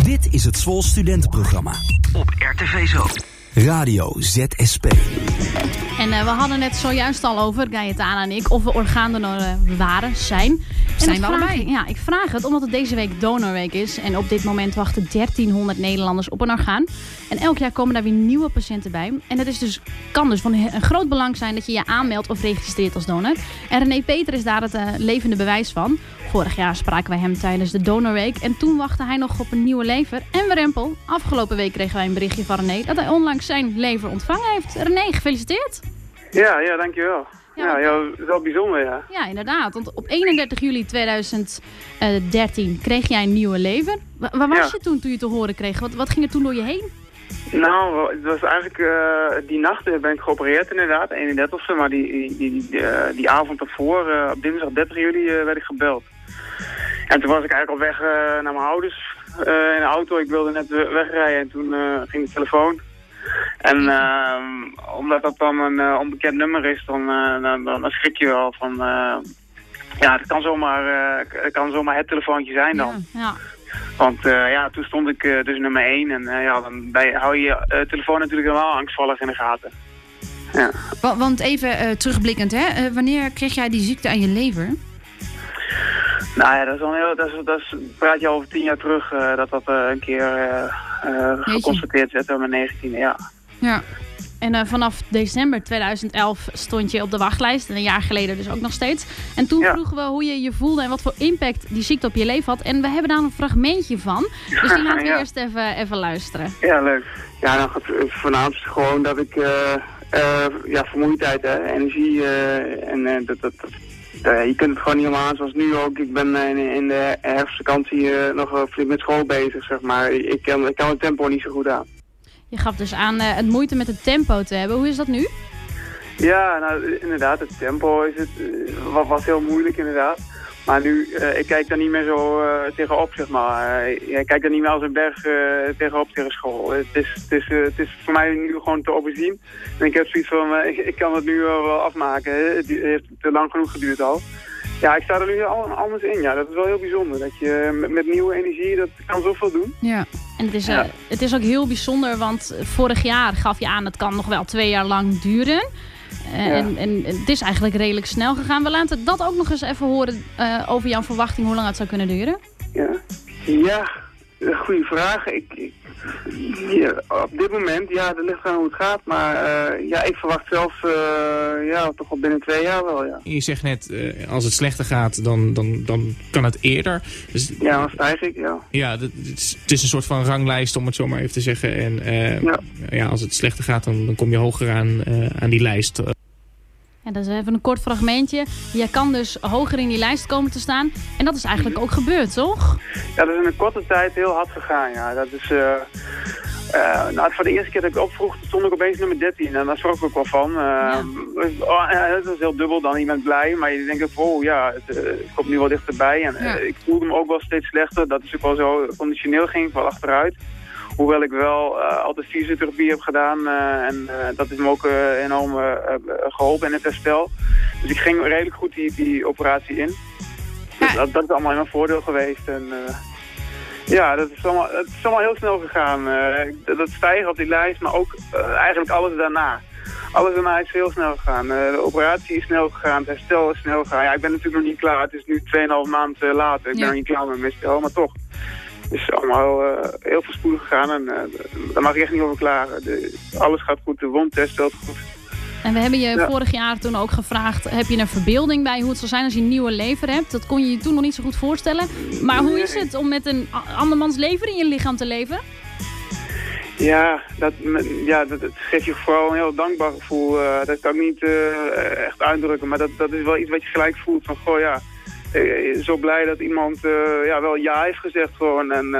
Dit is het Zwol Studentenprogramma op RTV Zo. Radio ZSP. En we hadden het zojuist al over, Gaëtana en ik, of we orgaandonoren zijn. Zijn we allebei? Ja, ik vraag het omdat het deze week Donorweek is. En op dit moment wachten 1300 Nederlanders op een orgaan. En elk jaar komen daar weer nieuwe patiënten bij. En het kan dus van een groot belang zijn dat je je aanmeldt of registreert als donor. En René Peter is daar het levende bewijs van. Vorig jaar spraken wij hem tijdens de Donorweek. En toen wachtte hij nog op een nieuwe lever. En Werempel, afgelopen week kregen wij een berichtje van René dat hij onlangs zijn lever ontvangen heeft. René, gefeliciteerd. Ja, dankjewel. Ja, dat is wel bijzonder, ja. Ja, inderdaad. Want op 31 juli 2013 kreeg jij een nieuwe lever. Waar was je toen je te horen kreeg? Wat ging er toen door je heen? Nou, het was eigenlijk die nacht ben ik geopereerd inderdaad, 31e. Maar die avond ervoor, op dinsdag 30 juli, werd ik gebeld. En toen was ik eigenlijk al weg naar mijn ouders in de auto. Ik wilde net wegrijden en toen ging de telefoon. En omdat dat dan een onbekend nummer is, dan schrik je wel van... ja, het kan zomaar het telefoontje zijn dan. Ja. Want toen stond ik dus nummer 1 en dan hou je je telefoon natuurlijk wel angstvallig in de gaten. Ja. Want even terugblikkend, hè? Wanneer kreeg jij die ziekte aan je lever? Nou ja, dat praat je over 10 jaar terug dat een keer geconstateerd werd door mijn 19e, ja. Ja. En vanaf december 2011 stond je op de wachtlijst. En een jaar geleden dus ook nog steeds. En toen vroegen we hoe je je voelde en wat voor impact die ziekte op je leven had. En we hebben daar een fragmentje van. Dus die laten we eerst even luisteren. Ja, leuk. Ja, nou, voornamelijk gewoon dat ik vermoeidheid, energie je kunt het gewoon niet helemaal aan, zoals nu ook. Ik ben in de herfstvakantie nog flink met school bezig, zeg maar. Ik kan het tempo niet zo goed aan. Je gaf dus aan het moeite met het tempo te hebben. Hoe is dat nu? Ja, nou inderdaad, het tempo was heel moeilijk inderdaad. Maar nu, ik kijk daar niet meer zo tegenop, zeg maar. Ik kijk daar niet meer als een berg tegenop tegen school. Het is voor mij nu gewoon te overzien. En ik heb zoiets van, ik kan het nu wel afmaken. Het heeft te lang genoeg geduurd al. Ja, ik sta er nu anders in. Ja, dat is wel heel bijzonder. Dat je met nieuwe energie, dat kan zoveel doen. Ja, en het is ook heel bijzonder, want vorig jaar gaf je aan, het kan nog wel 2 jaar lang duren. En het is eigenlijk redelijk snel gegaan. We laten dat ook nog eens even horen over jouw verwachting, hoe lang het zou kunnen duren. Ja, goede vraag. Op dit moment, dat ligt aan hoe het gaat. Maar ik verwacht zelf toch al binnen 2 jaar wel, ja. Je zegt net, als het slechter gaat, dan kan het eerder. Dus, ja, dan stijg ik, ja. Ja, het is een soort van ranglijst, om het zo maar even te zeggen. En als het slechter gaat, dan kom je hoger aan die lijst. En dat is even een kort fragmentje. Jij kan dus hoger in die lijst komen te staan. En dat is eigenlijk ook gebeurd, toch? Ja, dat is in een korte tijd heel hard gegaan, ja. Dat is... voor de eerste keer dat ik opvroeg, stond ik opeens nummer 13. En daar schrok ik ook wel van. Het was heel dubbel, dan iemand blij. Maar je denkt ook, het komt nu wel dichterbij. En ik voelde me ook wel steeds slechter. Dat is ook wel zo conditioneel ging ik wel achteruit. Hoewel ik wel altijd fysiotherapie heb gedaan. En dat is me ook enorm geholpen in het herstel. Dus ik ging redelijk goed die operatie in. Dus dat is allemaal in mijn voordeel geweest. En, het is allemaal heel snel gegaan. Dat stijgen op die lijst, maar ook eigenlijk alles daarna. Alles daarna is heel snel gegaan. De operatie is snel gegaan, het herstel is snel gegaan. Ja, ik ben natuurlijk nog niet klaar. Het is nu 2,5 maand later. Ik ben nog niet klaar met mijn herstel, maar toch. Het is allemaal heel voorspoedig gegaan en daar mag ik echt niet over klagen. Alles gaat goed, de wond herstelt goed. En we hebben je vorig jaar toen ook gevraagd, heb je een verbeelding bij hoe het zal zijn als je een nieuwe lever hebt? Dat kon je je toen nog niet zo goed voorstellen. Maar hoe is het om met een andermans lever in je lichaam te leven? Ja, dat geeft je vooral een heel dankbaar gevoel. Dat kan ik niet echt uitdrukken, maar dat is wel iets wat je gelijk voelt van, zo blij dat iemand wel ja heeft gezegd gewoon. En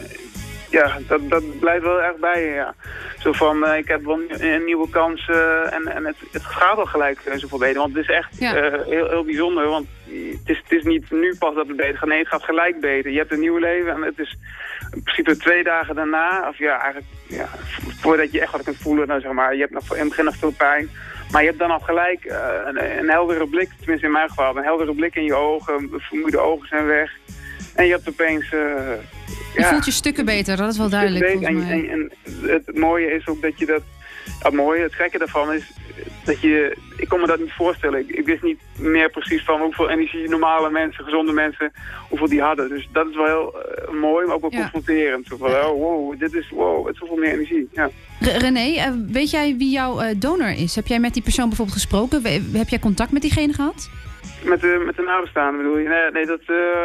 dat blijft wel erg bij je, ja. Zo van, ik heb wel een nieuwe kans en het gaat al gelijk zoveel beter. Want het is echt heel, heel bijzonder, want het is niet nu pas dat het beter gaat. Nee, het gaat gelijk beter. Je hebt een nieuw leven en het is in principe 2 dagen daarna, voordat je echt wat kunt voelen, dan zeg maar, je hebt nog in het begin nog veel pijn. Maar je hebt dan al gelijk een heldere blik, tenminste in mijn geval, een heldere blik in je ogen, vermoeide ogen zijn weg. En je hebt opeens Je voelt je stukken beter, dat is wel duidelijk. En het mooie is ook dat je dat... Het gekke daarvan is dat ik kon me dat niet voorstellen. Ik wist niet meer precies van hoeveel energie normale mensen, gezonde mensen, hoeveel die hadden. Dus dat is wel heel mooi, maar ook wel confronterend. Zo van, het is zoveel meer energie. Ja. René, weet jij wie jouw donor is? Heb jij met die persoon bijvoorbeeld gesproken? Heb jij contact met diegene gehad? Met de nabestaanden bedoel je? Nee, dat...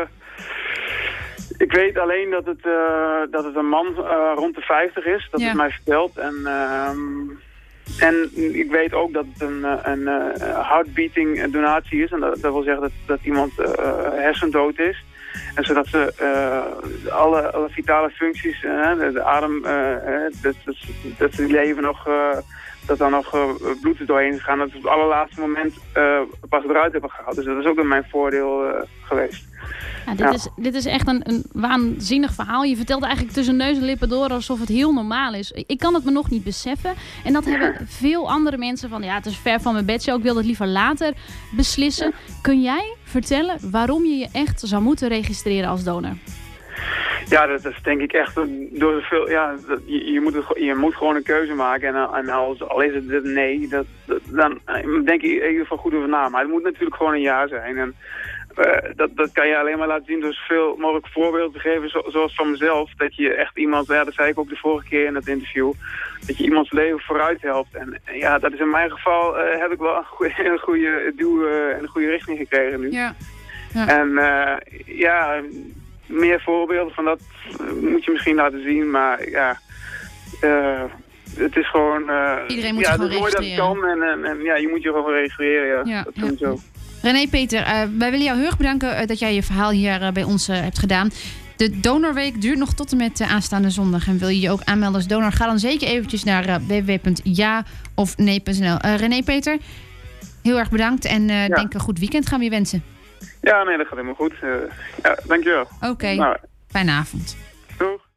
Ik weet alleen dat het een man rond de 50 is. Dat is mij verteld. En ik weet ook dat het een heartbeating donatie is. En dat wil zeggen dat iemand hersendood is. En zodat ze alle vitale functies, de adem, dat ze die leven nog... dat dan nog bloed er doorheen is gegaan. Dat ze op het allerlaatste moment pas eruit hebben gehaald. Dus dat is ook in mijn voordeel geweest. Ja, dit is echt een waanzinnig verhaal. Je vertelt eigenlijk tussen neus en lippen door alsof het heel normaal is. Ik kan het me nog niet beseffen. En dat hebben veel andere mensen van... het is ver van mijn bedshow. Ik wil het liever later beslissen. Kun jij vertellen waarom je je echt zou moeten registreren als donor? Ja, dat is denk ik echt door veel... Ja, je moet gewoon een keuze maken. En al is het nee, dan denk ik in ieder geval goed over na. Maar het moet natuurlijk gewoon een ja zijn. En dat kan je alleen maar laten zien door zoveel mogelijk voorbeelden te geven, zoals van mezelf. Dat je echt iemand, dat zei ik ook de vorige keer in het interview, dat je iemands leven vooruit helpt. En dat is in mijn geval, heb ik wel een goede duw en een goede richting gekregen nu. Ja. En meer voorbeelden van dat moet je misschien laten zien, maar het is gewoon... Iedereen moet zich gewoon registreren. Het is mooi dat het kan en je moet je gewoon registreren. Dat is zo. René Peter, wij willen jou heel erg bedanken dat jij je verhaal hier bij ons hebt gedaan. De Donorweek duurt nog tot en met aanstaande zondag. En wil je je ook aanmelden als donor? Ga dan zeker eventjes naar www.jaofnee.nl. René Peter, heel erg bedankt en denk een goed weekend gaan we je wensen. Ja, nee, dat gaat helemaal goed. Dankjewel. Oké, fijne avond. Doeg.